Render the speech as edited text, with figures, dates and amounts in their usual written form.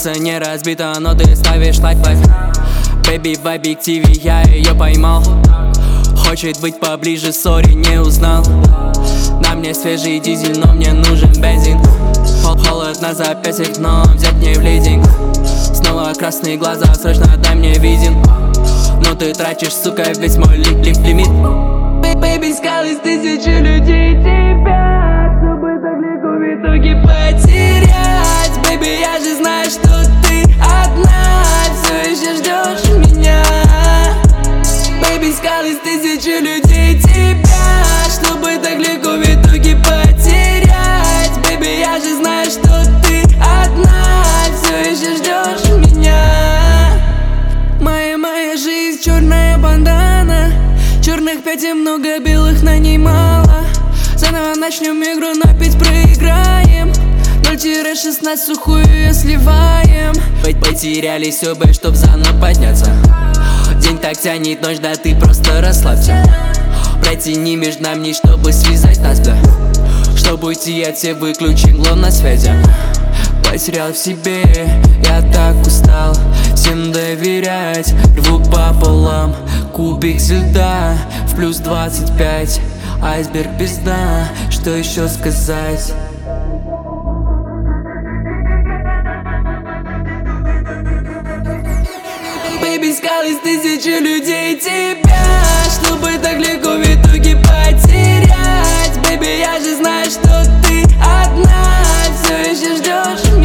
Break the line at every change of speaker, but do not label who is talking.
Сердце не разбито, но ты ставишь лайк. Бэби, в объективе я ее поймал. Хочет быть поближе, сори, не узнал. На мне свежий дизель, но мне нужен бензин. Холод на запястьях, но взять не в лизинг. Снова красные глаза, срочно дай мне виден. Но ты тратишь, сука, весь мой лимит. Бэйби, искал из тысячи людей тебя, чтобы так легко в итоге потерять. Бэйби, я же знаю, что ты одна, все еще ждешь меня. Бэйби, искал из тысячи людей тебя, чтобы так легко в итоге потерять. Бэйби, я же знаю, что ты одна, все еще ждешь меня. Моя жизнь черная бандана, черных пятен много, белых на ней мало. Заново начнем игру, но опять проиграем. 0-16 сухую ее сливаем. Потерялись оба, чтоб заново подняться. День так тянет ночь, да ты просто расслабься. Протяни между нами, чтобы связать нас, да. Чтобы уйти от всех, выключи гло на связи. Потерял в себе, я так устал всем доверять. Рву пополам кубик льда в плюс 25. Айсберг без дна, что еще сказать? Бэйби, искал из тысячи людей тебя, чтобы так легко в итоге потерять. Бэйби, я же знаю, что ты одна, все еще ждешь.